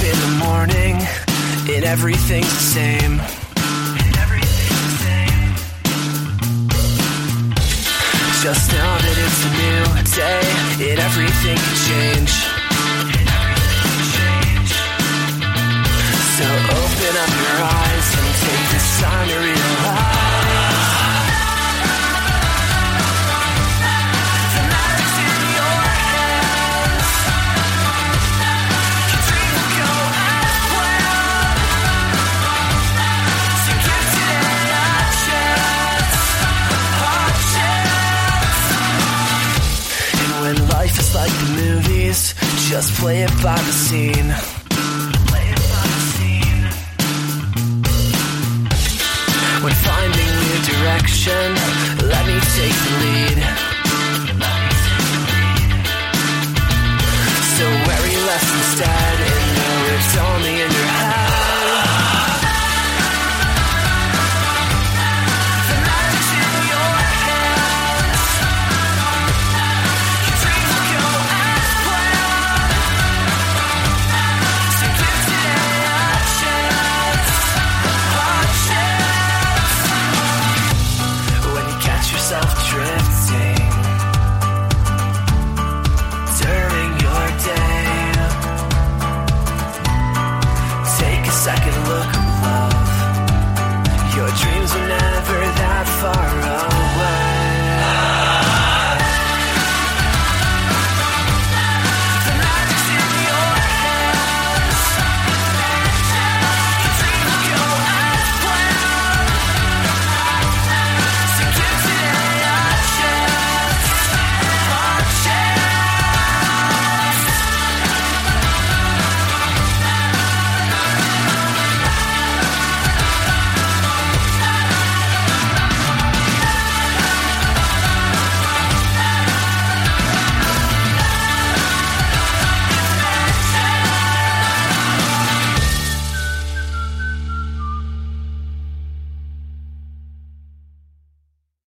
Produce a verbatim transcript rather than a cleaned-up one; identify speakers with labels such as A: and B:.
A: in the morning and everything's the same. Just know that it's a new day and everything can change. So open up your eyes and take this time to realize the matter's in your hands. Your dream will go as planned. So give today a chance, a chance. And when life is like the movies, just play it by the scene. When finding new direction, let me take the lead. So weary lessons down.